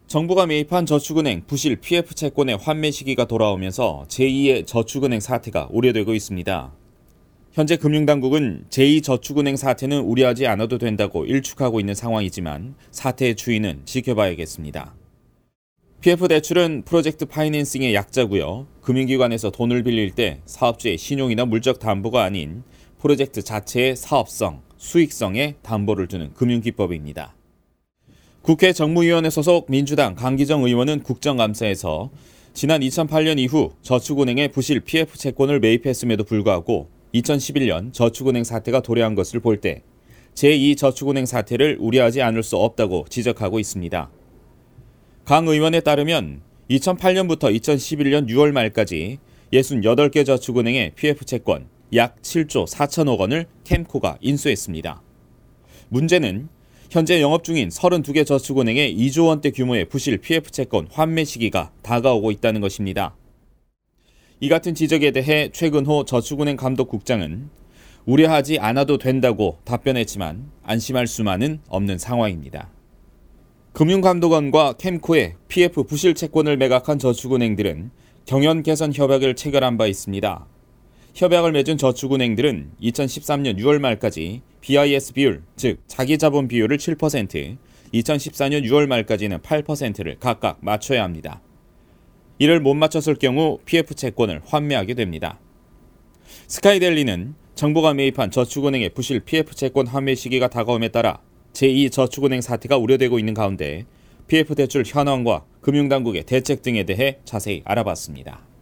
정부가 매입한 저축은행 부실 PF 채권의 환매 시기가 돌아오면서 제2의 저축은행 사태가 우려되고 있습니다. 현재 금융당국은 제2저축은행 사태는 우려하지 않아도 된다고 일축하고 있는 상황이지만 사태의 추이는 지켜봐야겠습니다. PF 대출은 프로젝트 파이낸싱의 약자고요. 금융기관에서 돈을 빌릴 때 사업주의 신용이나 물적 담보가 아닌 프로젝트 자체의 사업성, 수익성에 담보를 두는 금융기법입니다. 국회 정무위원회 소속 민주당 강기정 의원은 국정감사에서 지난 2008년 이후 저축은행의 부실 PF 채권을 매입했음에도 불구하고 2011년 저축은행 사태가 도래한 것을 볼 때 제2저축은행 사태를 우려하지 않을 수 없다고 지적하고 있습니다. 강 의원에 따르면 2008년부터 2011년 6월 말까지 68개 저축은행의 PF 채권 약 7조 4천억 원을 캠코가 인수했습니다. 문제는 현재 영업 중인 32개 저축은행의 2조 원대 규모의 부실 PF 채권 환매 시기가 다가오고 있다는 것입니다. 이 같은 지적에 대해 최근호 저축은행 감독국장은 우려하지 않아도 된다고 답변했지만 안심할 수만은 없는 상황입니다. 금융감독원과 캠코의 PF 부실 채권을 매각한 저축은행들은 경연 개선 협약을 체결한 바 있습니다. 협약을 맺은 저축은행들은 2013년 6월 말까지 BIS 비율, 즉 자기자본 비율을 7%, 2014년 6월 말까지는 8%를 각각 맞춰야 합니다. 이를 못 맞췄을 경우 PF 채권을 환매하게 됩니다. 스카이델리는 정부가 매입한 저축은행의 부실 PF 채권 환매 시기가 다가옴에 따라 제2저축은행 사태가 우려되고 있는 가운데 PF 대출 현황과 금융당국의 대책 등에 대해 자세히 알아봤습니다.